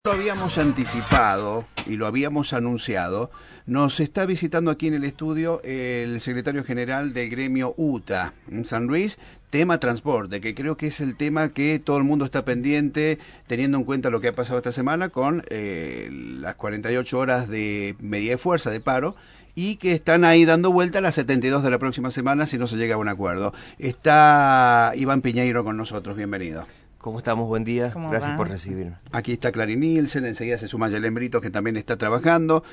Lo habíamos anticipado y lo habíamos anunciado. Nos está visitando aquí en el estudio el secretario general del gremio UTA en San Luis, tema transporte, que creo que es el tema que todo el mundo está pendiente, teniendo en cuenta lo que ha pasado esta semana con las 48 horas de medida de fuerza, de paro, y que están ahí dando vuelta a las 72 de la próxima semana si no se llega a un acuerdo. Está Iván Piñeiro con nosotros, bienvenido. ¿Cómo estamos? Buen día. ¿Cómo Gracias va? por recibirme. Aquí está Clarín Nielsen, enseguida se suma Yelén Brito, que también está trabajando.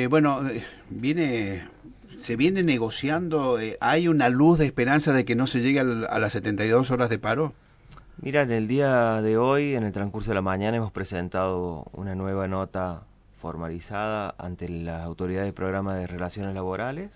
Se viene negociando, ¿hay una luz de esperanza de que no se llegue a las 72 horas de paro? Mira, en el día de hoy, en el transcurso de la mañana, hemos presentado una nueva nota formalizada ante las autoridades del programa de relaciones laborales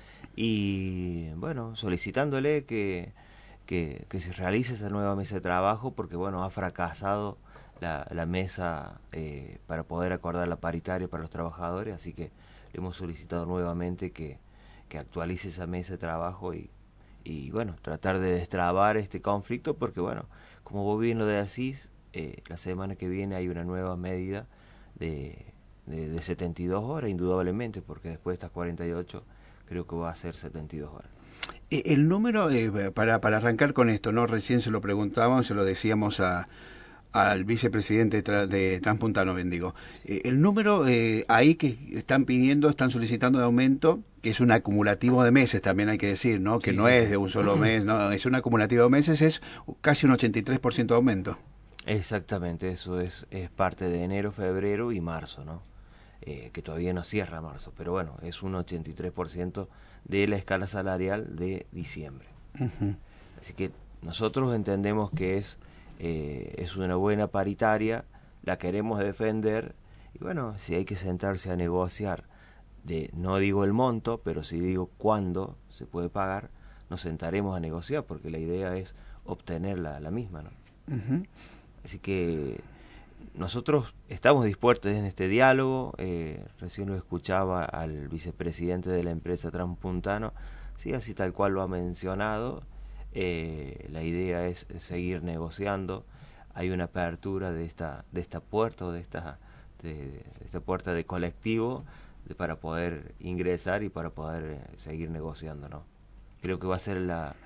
y, bueno, solicitándole que se realice esa nueva mesa de trabajo porque, bueno, ha fracasado la mesa para poder acordar la paritaria para los trabajadores, así que le hemos solicitado nuevamente que actualice esa mesa de trabajo y bueno, tratar de destrabar este conflicto porque, bueno, como vos bien lo decís, la semana que viene hay una nueva medida de 72 horas, indudablemente, porque después de estas 48 creo que va a ser 72 horas. El número, para arrancar con esto, ¿no? Recién se lo preguntábamos, se lo decíamos al vicepresidente de Transpuntano, bendigo. El número ahí que están pidiendo, están solicitando de aumento, que es un acumulativo de meses, también hay que decir, ¿no? Que Sí, no sí, es sí. de un solo mes, no, es un acumulativo de meses, es casi un 83% de aumento. Exactamente, eso es parte de enero, febrero y marzo, ¿no? Que todavía no cierra marzo, pero bueno, es un 83% de la escala salarial de diciembre. Uh-huh. Así que nosotros entendemos que es una buena paritaria, la queremos defender, y bueno, si hay que sentarse a negociar, no digo el monto, pero sí digo cuándo se puede pagar, nos sentaremos a negociar, porque la idea es obtener la misma, ¿no? Uh-huh. Así que nosotros estamos dispuestos en este diálogo, recién lo escuchaba al vicepresidente de la empresa Transpuntano, sí, así tal cual lo ha mencionado, la idea es seguir negociando, hay una apertura de esta puerta o de esta puerta de colectivo para poder ingresar y para poder seguir negociando, ¿no? Creo que va a ser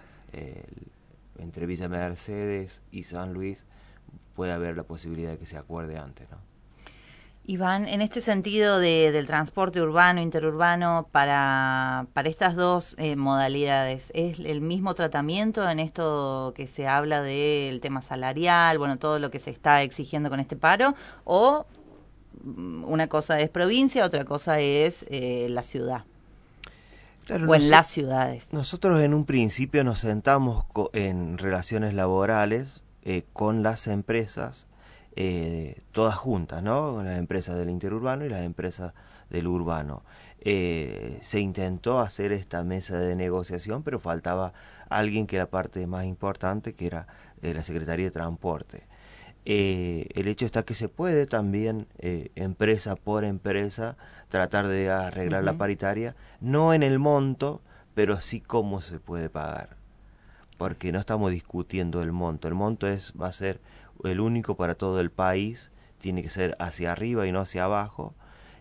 entre Villa Mercedes y San Luis puede haber la posibilidad de que se acuerde antes, ¿no? Iván, en este sentido del transporte urbano, interurbano, para estas dos modalidades, ¿es el mismo tratamiento en esto que se habla del tema salarial, bueno, todo lo que se está exigiendo con este paro? ¿O una cosa es provincia, otra cosa es la ciudad? Claro, o en las ciudades. Nosotros en un principio nos sentamos en relaciones laborales con las empresas, todas juntas, ¿no? Con las empresas del interurbano y las empresas del urbano. Se intentó hacer esta mesa de negociación, pero faltaba alguien que era parte más importante, que era la Secretaría de Transporte. El hecho está que se puede también, empresa por empresa, tratar de arreglar la paritaria, no en el monto, pero sí cómo se puede pagar. Porque no estamos discutiendo el monto va a ser el único para todo el país, tiene que ser hacia arriba y no hacia abajo,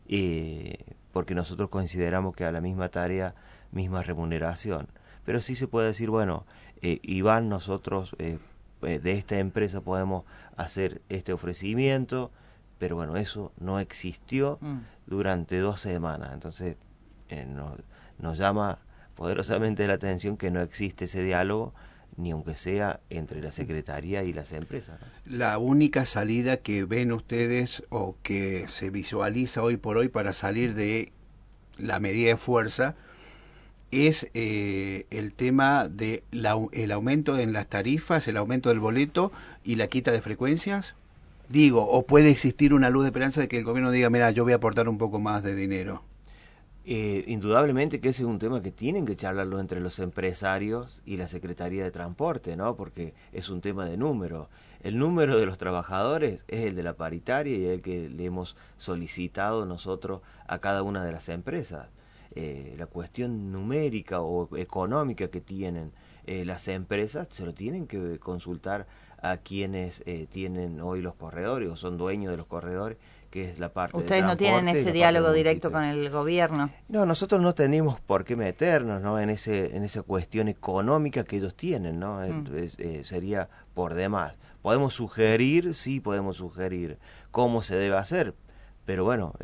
porque nosotros consideramos que a la misma tarea, misma remuneración. Pero sí se puede decir, bueno, Iván, nosotros de esta empresa podemos hacer este ofrecimiento, pero bueno, eso no existió durante 2 semanas, entonces nos llama poderosamente la atención que no existe ese diálogo, ni aunque sea entre la Secretaría y las empresas, ¿no? La única salida que ven ustedes o que se visualiza hoy por hoy para salir de la medida de fuerza es el tema de el aumento en las tarifas, el aumento del boleto y la quita de frecuencias. Digo, o puede existir una luz de esperanza de que el gobierno diga, mira, yo voy a aportar un poco más de dinero. Indudablemente que ese es un tema que tienen que charlarlo entre los empresarios y la Secretaría de Transporte, ¿no? Porque es un tema de número. El número de los trabajadores es el de la paritaria y el que le hemos solicitado nosotros a cada una de las empresas. La cuestión numérica o económica que tienen las empresas se lo tienen que consultar a quienes tienen hoy los corredores o son dueños de los corredores, que es la parte de Ustedes no tienen transporte y ese la diálogo parte del directo municipio. con el gobierno. No, nosotros no tenemos por qué meternos, ¿no?, en esa cuestión económica que ellos tienen, ¿no? Sería por demás. Podemos sugerir, sí podemos sugerir cómo se debe hacer, pero bueno,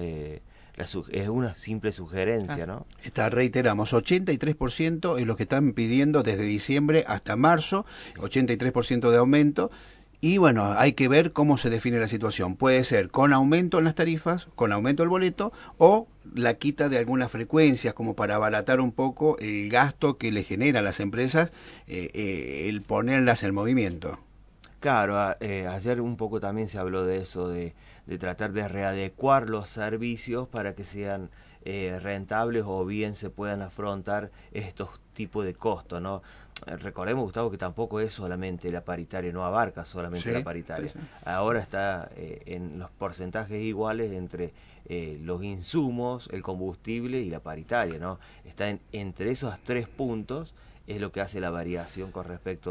es una simple sugerencia, ¿no? Reiteramos, 83% es lo que están pidiendo desde diciembre hasta marzo, 83% de aumento. Y bueno, hay que ver cómo se define la situación. Puede ser con aumento en las tarifas, con aumento del boleto, o la quita de algunas frecuencias, como para abaratar un poco el gasto que le genera a las empresas el ponerlas en movimiento. Claro, ayer un poco también se habló de eso, de tratar de readecuar los servicios para que sean rentables o bien se puedan afrontar estos tipos de costos, ¿no? Recordemos, Gustavo, que tampoco es solamente la paritaria, no abarca solamente la paritaria. Sí. Ahora está en los porcentajes iguales entre los insumos, el combustible y la paritaria, ¿no? Está entre esos 3 puntos es lo que hace la variación con respecto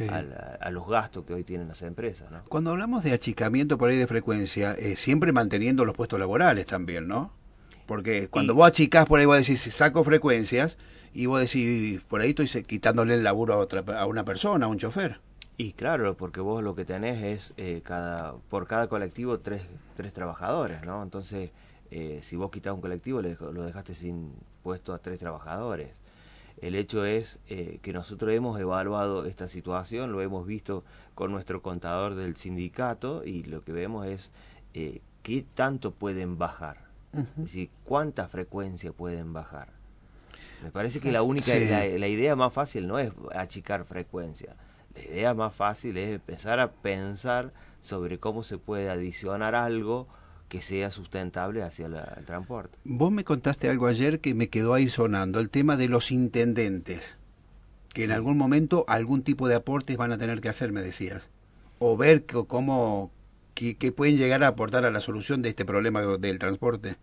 a los gastos que hoy tienen las empresas, ¿no? Cuando hablamos de achicamiento por ahí de frecuencia, siempre manteniendo los puestos laborales también, ¿no? Porque cuando vos achicás por ahí, vos decís, saco frecuencias, y vos decís, por ahí estoy quitándole el laburo a una persona, a un chofer. Y claro, porque vos lo que tenés es por cada colectivo tres trabajadores, ¿no? Entonces, si vos quitás un colectivo, lo dejaste sin puesto a 3 trabajadores. El hecho es que nosotros hemos evaluado esta situación, lo hemos visto con nuestro contador del sindicato y lo que vemos es qué tanto pueden bajar, es decir, cuánta frecuencia pueden bajar. Me parece que la única, la idea más fácil no es achicar frecuencia, la idea más fácil es empezar a pensar sobre cómo se puede adicionar algo que sea sustentable hacia el transporte. Vos me contaste algo ayer que me quedó ahí sonando, el tema de los intendentes, que en algún momento algún tipo de aportes van a tener que hacer, me decías, o ver cómo que pueden llegar a aportar a la solución de este problema del transporte.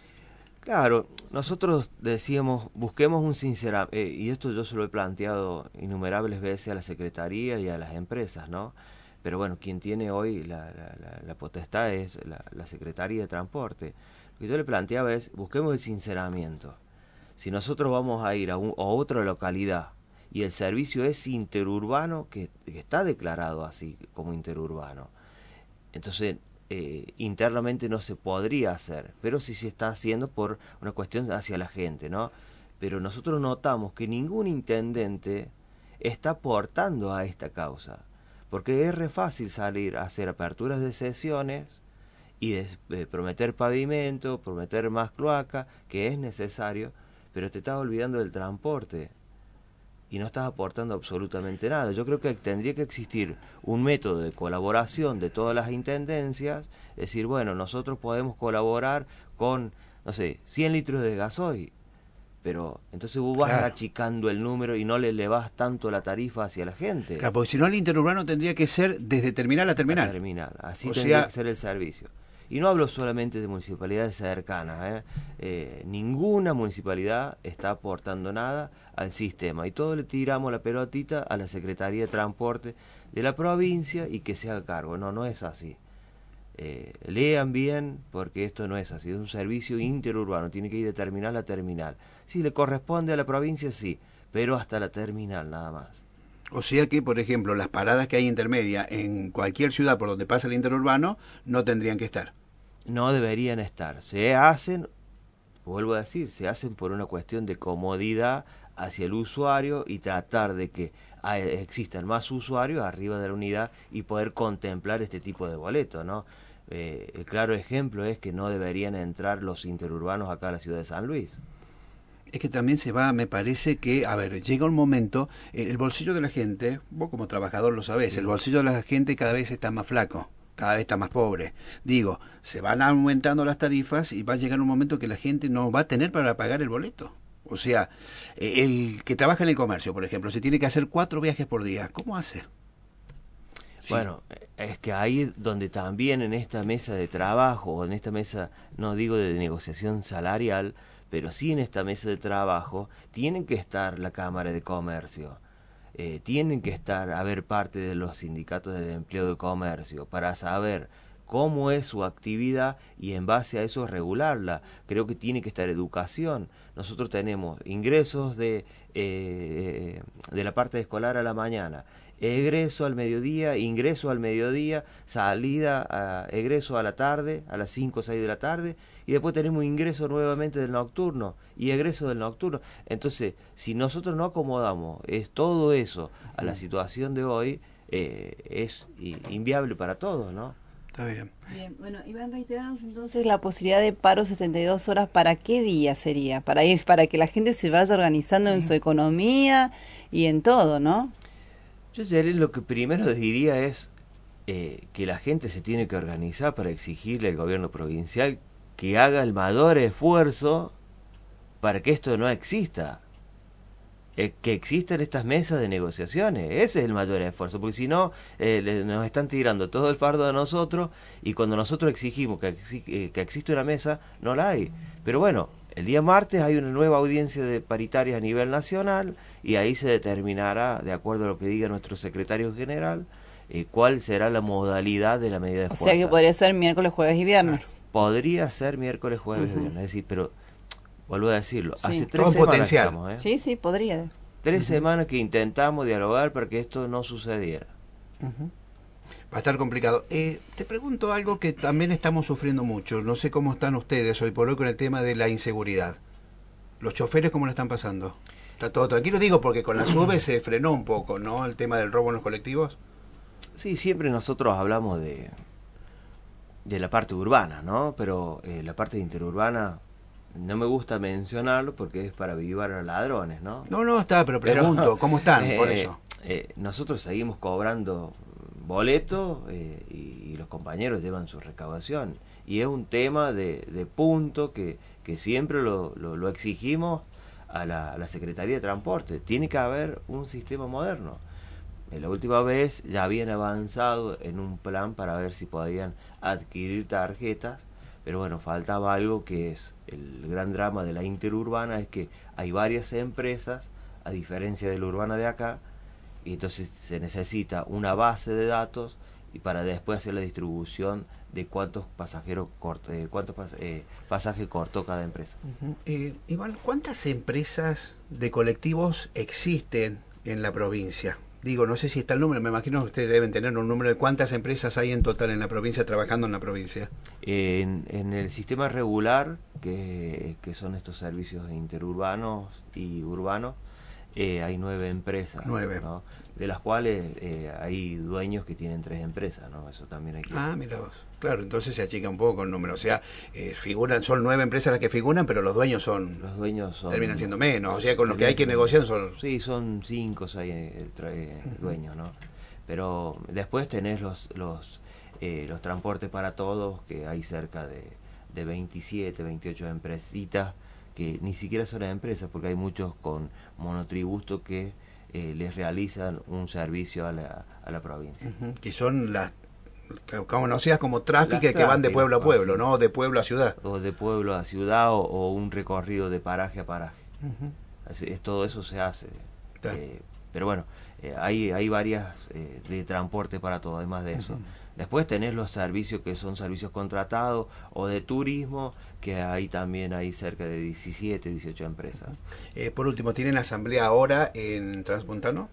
Claro, nosotros decíamos, busquemos un sinceramiento, y esto yo se lo he planteado innumerables veces a la Secretaría y a las empresas, ¿no? Pero bueno, quien tiene hoy la potestad es la Secretaría de Transporte. Lo que yo le planteaba es, busquemos el sinceramiento. Si nosotros vamos a ir a otra localidad y el servicio es interurbano, que está declarado así como interurbano, entonces internamente no se podría hacer, pero sí se está haciendo por una cuestión hacia la gente, ¿no? Pero nosotros notamos que ningún intendente está aportando a esta causa. Porque es re fácil salir a hacer aperturas de sesiones y prometer pavimento, prometer más cloaca, que es necesario, pero te estás olvidando del transporte y no estás aportando absolutamente nada. Yo creo que tendría que existir un método de colaboración de todas las intendencias, decir, bueno, nosotros podemos colaborar con, no sé, 100 litros de gasoil, pero entonces vos vas achicando el número y no le elevás tanto la tarifa hacia la gente. Claro, porque si no el interurbano tendría que ser desde terminal a terminal. Así tendría que ser el servicio. Y no hablo solamente de municipalidades cercanas, ninguna municipalidad está aportando nada al sistema y todos le tiramos la pelotita a la Secretaría de Transporte de la provincia y que se haga cargo. No, no es así. Lean bien, porque esto no es así, es un servicio interurbano, tiene que ir de terminal a terminal. Si le corresponde a la provincia, sí, pero hasta la terminal nada más. O sea que, por ejemplo, las paradas que hay intermedias en cualquier ciudad por donde pasa el interurbano no tendrían que estar. No deberían estar. Se hacen, vuelvo a decir, se hacen por una cuestión de comodidad hacia el usuario y tratar de que existan más usuarios arriba de la unidad y poder contemplar este tipo de boletos, ¿no? El claro ejemplo es que no deberían entrar los interurbanos acá a la ciudad de San Luis. Es que también se va, me parece que, a ver, llega un momento, el bolsillo de la gente, vos como trabajador lo sabés, sí. El bolsillo de la gente cada vez está más flaco, cada vez está más pobre. Digo, se van aumentando las tarifas y va a llegar un momento que la gente no va a tener para pagar el boleto. O sea, el que trabaja en el comercio, por ejemplo, se tiene que hacer 4 viajes por día. ¿Cómo hace? Sí. Bueno, es que ahí donde también en esta mesa de trabajo, o en esta mesa, no digo de negociación salarial, pero sí en esta mesa de trabajo, tienen que estar la Cámara de Comercio, tienen que estar, haber parte de los sindicatos del empleo de comercio, para saber cómo es su actividad y en base a eso regularla. Creo que tiene que estar educación. Nosotros tenemos ingresos de la parte escolar a la mañana, egreso al mediodía, ingreso al mediodía, egreso a la tarde, a las 5 o 6 de la tarde, y después tenemos ingreso nuevamente del nocturno y egreso del nocturno. Entonces, si nosotros no acomodamos todo eso a la situación de hoy, es inviable para todos, ¿no? Está bien. Bien, bueno, Iván, reiteramos entonces la posibilidad de paro 72 horas, ¿para qué día sería? Para que la gente se vaya organizando en su economía y en todo, ¿no? Yo lo que primero diría es que la gente se tiene que organizar para exigirle al gobierno provincial que haga el mayor esfuerzo para que esto no exista. Que existan estas mesas de negociaciones, ese es el mayor esfuerzo, porque si no, nos están tirando todo el fardo a nosotros, y cuando nosotros exigimos que existe una mesa, no la hay. Pero bueno, el día martes hay una nueva audiencia de paritarias a nivel nacional, y ahí se determinará, de acuerdo a lo que diga nuestro secretario general, cuál será la modalidad de la medida de fuerza. O sea que podría ser miércoles, jueves y viernes. Podría ser miércoles, jueves y viernes, es decir, pero vuelvo a decirlo, Sí. hace 3 Todo semanas potencial. estamos, Sí, podría. 3 semanas que intentamos dialogar para que esto no sucediera. Va a estar complicado. Te pregunto algo que también estamos sufriendo mucho. No sé cómo están ustedes hoy por hoy con el tema de la inseguridad. ¿Los choferes cómo lo están pasando? ¿Está todo tranquilo? Digo, porque con la SUBE se frenó un poco, ¿no? El tema del robo en los colectivos. Sí, siempre nosotros hablamos de la parte urbana, ¿no? Pero la parte interurbana no me gusta mencionarlo porque es para avivar a ladrones, ¿no? No, está, pero pregunto, ¿cómo están por eso? Nosotros seguimos cobrando boletos y los compañeros llevan su recaudación. Y es un tema de punto que siempre lo exigimos a la Secretaría de Transporte. Tiene que haber un sistema moderno. La última vez ya habían avanzado en un plan para ver si podían adquirir tarjetas, pero bueno, faltaba algo que es el gran drama de la interurbana, es que hay varias empresas, a diferencia de la urbana de acá, y entonces se necesita una base de datos y para después hacer la distribución de cuántos pasajes cortó cada empresa. Iván, ¿cuántas empresas de colectivos existen en la provincia? Digo, no sé si está el número, me imagino que ustedes deben tener un número de cuántas empresas hay en total en la provincia, trabajando en la provincia. En el sistema regular, que son estos servicios interurbanos y urbanos, hay 9 empresas, 9. ¿no? De las cuales hay dueños que tienen 3 empresas, ¿no? Eso también hay que... Mira vos. Claro, entonces se achica un poco el número. O sea, son 9 empresas las que figuran, pero los dueños son terminan siendo menos. O sea, con lo que hay que negociar son... Sí, son 5 o 6 dueños, ¿no? Pero después tenés los transportes para todos, que hay cerca de 27, 28 empresitas, que ni siquiera son empresas, porque hay muchos con monotributo que les realizan un servicio a la provincia. Que son las conocidas como tráficas que van de pueblo a pueblo, sí. ¿No? De pueblo a ciudad. O de pueblo a ciudad, o un recorrido de paraje a paraje. Todo eso se hace. Pero bueno, hay varias de transporte para todo, además de eso. Después tenés los servicios que son servicios contratados o de turismo, que ahí también hay cerca de 17, 18 empresas. Por último, ¿tienen asamblea ahora en Transmontano?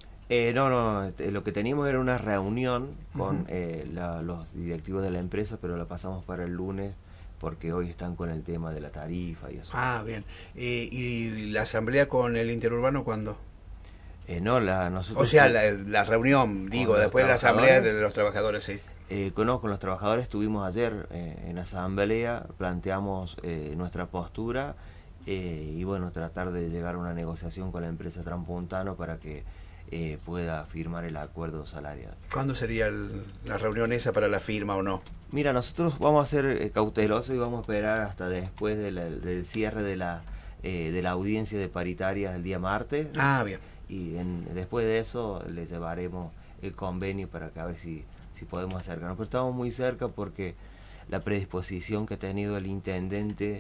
No, lo que teníamos era una reunión con los directivos de la empresa, pero la pasamos para el lunes porque hoy están con el tema de la tarifa y eso. Bien. ¿Y la asamblea con el interurbano cuándo? Nosotros... O sea, la reunión, digo, después de la asamblea de los trabajadores, sí. Con los trabajadores estuvimos ayer en asamblea, planteamos nuestra postura y bueno, tratar de llegar a una negociación con la empresa Transmontano para que pueda firmar el acuerdo salarial. ¿Cuándo sería la reunión esa para la firma o no? Mira, nosotros vamos a ser cautelosos y vamos a esperar hasta después del cierre de la audiencia de paritarias el día martes. Bien. Y después de eso le llevaremos el convenio para que a ver si podemos acercarnos. Pero estamos muy cerca porque la predisposición que ha tenido el intendente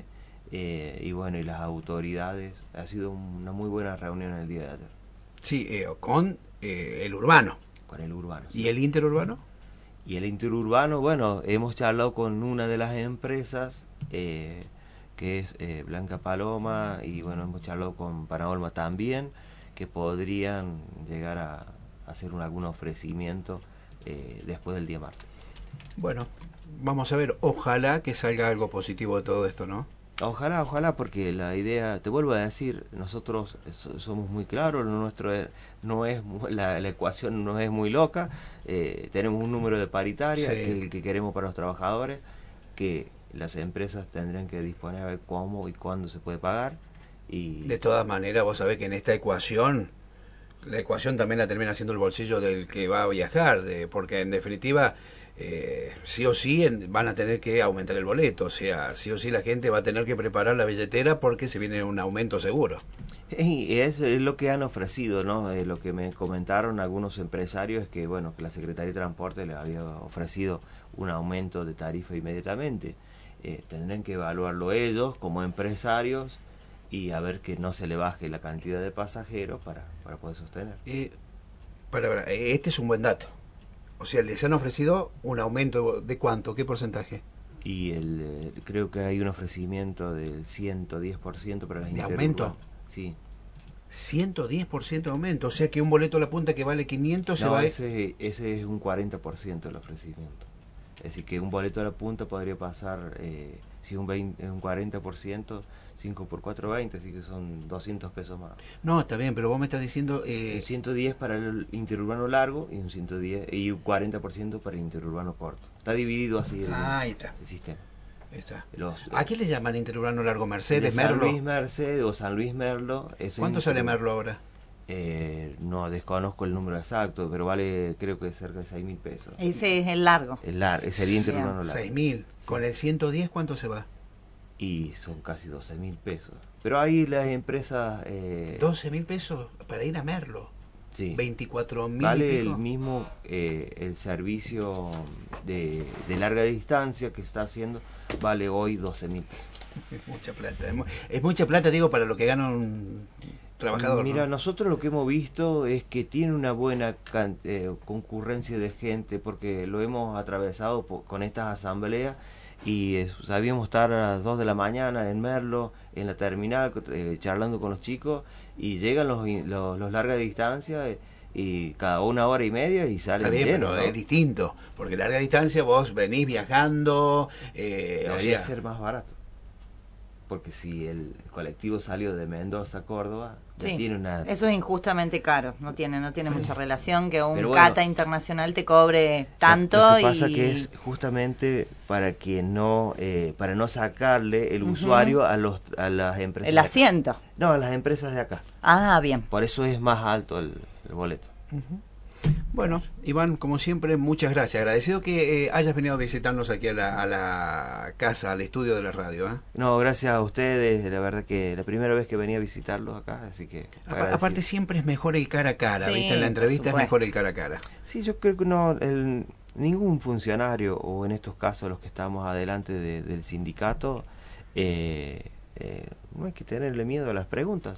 y las autoridades, ha sido una muy buena reunión el día de ayer. Sí, con el urbano. Con el urbano. Sí. ¿Y el interurbano? Y el interurbano, bueno, hemos charlado con una de las empresas, que es Blanca Paloma, y bueno, hemos charlado con Panaolma también, que podrían llegar a hacer algún ofrecimiento después del día martes. Bueno, vamos a ver, ojalá que salga algo positivo de todo esto, ¿no? Ojalá, porque la idea, te vuelvo a decir, nosotros somos muy claros, lo nuestro no es la ecuación no es muy loca, tenemos un número de paritaria, Sí. que es el que queremos para los trabajadores, que las empresas tendrán que disponer a ver cómo y cuándo se puede pagar. Y De todas maneras, vos sabés que en esta ecuación, la ecuación también la termina haciendo el bolsillo del que va a viajar, porque en definitiva, sí o sí van a tener que aumentar el boleto, o sea, sí o sí la gente va a tener que preparar la billetera porque se viene un aumento seguro. Y es lo que han ofrecido, ¿no? Lo que me comentaron algunos empresarios es que, bueno, que la Secretaría de Transporte les había ofrecido un aumento de tarifa inmediatamente. Tendrán que evaluarlo ellos como empresarios y a ver que no se le baje la cantidad de pasajeros para poder sostener. Este es un buen dato. O sea, les han ofrecido un aumento de ¿cuánto? ¿Qué porcentaje? Y creo que hay un ofrecimiento del 110% para las ¿De interurbanas. aumento? Sí. 110% de aumento, o sea que un boleto a la punta que vale 500 se No, va a... ese es un 40% del ofrecimiento. Es decir, que un boleto a la punta podría pasar, si un 40%, 5 por 4, 20, así que son 200 pesos más. No, está bien, pero vos me estás diciendo... Un 110 para el interurbano largo y un 110 y un 40% para el interurbano corto. Está dividido así ahí está. el sistema. Ahí está. Los, ¿A qué le llaman interurbano largo? ¿Mercedes, San Merlo? Luis Merced o San Luis Merlo. ¿Cuánto sale Merlo ahora? No desconozco el número exacto, pero vale creo que cerca de 6.000 pesos. Ese es el largo. Es el interurbano largo. 6.000. Sí. ¿Con el 110 cuánto se va? Y son casi 12.000 pesos. Pero ahí las empresas... 12.000 pesos para ir a Merlo. Sí. 24.000. Vale el mismo el servicio de larga distancia que se está haciendo, vale hoy 12.000 pesos. Es mucha plata. Es mucha plata, digo, para lo que gana un trabajador. Mira, ¿no? nosotros lo que hemos visto es que tiene una buena concurrencia de gente, porque lo hemos atravesado con estas asambleas y sabíamos estar a las 2 de la mañana en Merlo, en la terminal, charlando con los chicos, y llegan los larga distancia y cada 1 hora y media y salen Está bien, llenos, pero ¿no? es distinto, porque larga distancia vos venís viajando, Debería o sea, ser más barato. Porque si el colectivo salió de Mendoza a Córdoba, ya Sí, tiene una... eso es injustamente caro, no tiene mucha relación que un Pero bueno, cata internacional te cobre tanto. Lo que pasa y que es justamente para que no para no sacarle el usuario a las empresas el de acá. asiento. No, a las empresas de acá. Ah, bien. Por eso es más alto el boleto. bueno, Iván, como siempre, muchas gracias. Agradecido que hayas venido a visitarnos aquí a la casa, al estudio de la radio. No, gracias a ustedes, la verdad que la primera vez que venía a visitarlos acá, así que agradecido. Aparte siempre es mejor el cara a cara, Sí, ¿viste? En la por entrevista es supuesto. mejor el cara a cara. Sí, yo creo que no, ningún funcionario, o en estos casos los que estamos adelante del sindicato, no hay que tenerle miedo a las preguntas.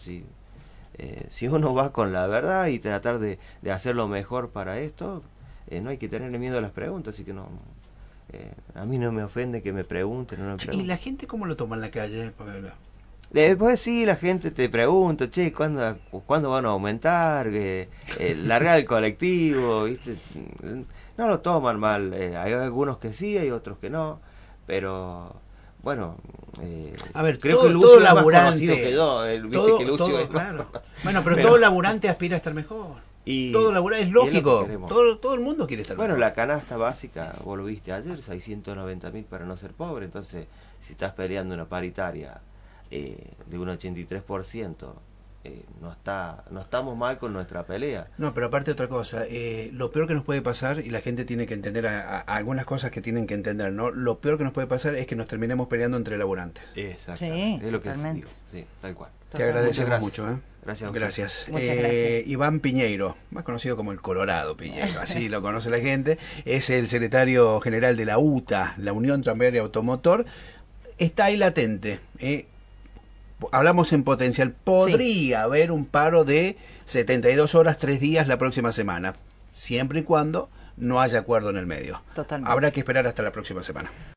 Si uno va con la verdad y tratar de hacer lo mejor para esto, no hay que tenerle miedo a las preguntas, así que no, a mí no me ofende que me pregunten. No me ¿Y pregunten. la gente cómo lo toma en la calle? Después sí, la gente te pregunta, che, ¿cuándo van a aumentar? Largar el colectivo, ¿viste? No lo toman mal, hay algunos que sí, hay otros que no, pero bueno, A ver, creo todo, que Lucio todo es más laburante, conocido que yo, viste todo, que Lucio todo, es más- claro. Bueno, pero todo laburante aspira a estar mejor. Y Todo laburante es y lo que lógico. queremos. Todo el mundo quiere estar Bueno, mejor. la canasta básica, vos lo viste ayer, 690.000 para no ser pobre, entonces si estás peleando una paritaria de un 83%, no estamos mal con nuestra pelea. No, pero aparte otra cosa, lo peor que nos puede pasar, y la gente tiene que entender algunas cosas que tienen que entender, ¿no? Lo peor que nos puede pasar es que nos terminemos peleando entre laburantes. Exactamente, Sí, es lo que totalmente. digo, sí, tal cual. Te agradecemos Muchas mucho, ¿eh? Gracias a usted. Gracias. Muchas gracias. Iván Piñeiro, más conocido como el Colorado Piñeiro, así lo conoce la gente, es el secretario general de la UTA, la Unión Tranviaria Automotor, está ahí latente, hablamos en potencial, podría haber un paro de 72 horas, 3 días la próxima semana, siempre y cuando no haya acuerdo en el medio. Totalmente. Habrá que esperar hasta la próxima semana.